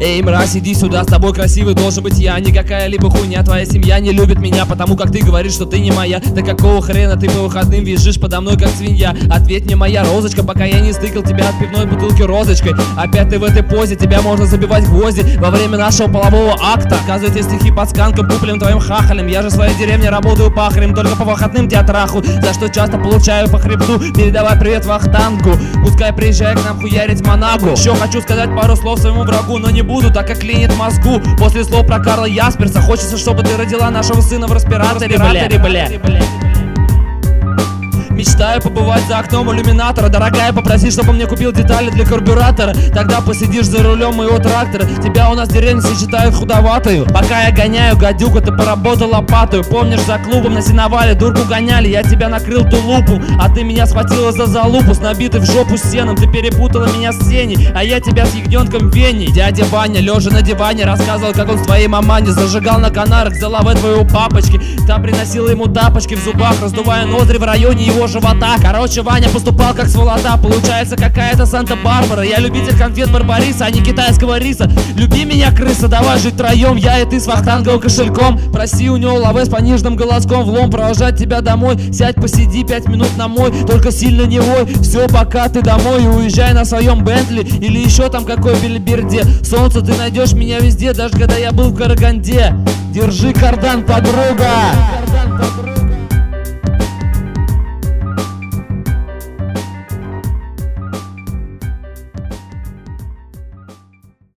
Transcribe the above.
Эй, мразь, иди сюда, с тобой красивый должен быть я, не какая-либо хуйня. Твоя семья не любит меня, потому как ты говоришь, что ты не моя. Да какого хрена ты по выходным визжишь подо мной, как свинья? Ответь мне, моя розочка, пока я не стыкал тебя от пивной бутылки розочкой. Опять ты в этой позе, тебя можно забивать гвозди во время нашего полового акта. Оказывайте стихи под сканком, куплен твоим хахалем. Я же в своей деревне работаю пахарем, только по выходным тебя траху, за что часто получаю по хребту. Передавай привет Вахтангу, пускай приезжай к нам хуярить Монагу. Еще хочу сказать пару слов своему врагу, но не буду, так как клинит мозгу. После слов про Карла Ясперса хочется, чтобы ты родила нашего сына в респираторе, бля. Мечтаю побывать за окном иллюминатора. Дорогая, попроси, чтобы мне купил детали для карбюратора. Тогда посидишь за рулем моего трактора. Тебя у нас в деревне сочетают худоватую. Пока я гоняю гадюку, ты поработал лопатою. Помнишь, за клубом на сеновале дурку гоняли, я тебя накрыл тулупом, а ты меня схватила за залупу с набитой в жопу сеном. Ты перепутала меня с Сеней, а я тебя с ягненком Веней. Дядя Ваня, лежа на диване, рассказывал, как он с твоей маманей зажигал на Канарах за лаве твоего папочки. Та приносила ему тапочки в зубах, раздувая ноздри в районе его живота. Короче, Ваня поступал как сволота. Получается какая-то Санта-Барбара. Я любитель конфет Барбариса, а не китайского риса. Люби меня, крыса, давай жить втроем, я и ты с вахтанговым кошельком. Проси у него лаве с пониженным голоском, влом провожать тебя домой. Сядь, посиди 5 минут на мой, только сильно не вой. Все, пока ты домой и уезжай на своем Бентли или еще там какой билиберде. Солнце, ты найдешь меня везде, даже когда я был в Караганде. Держи кардан, подруга.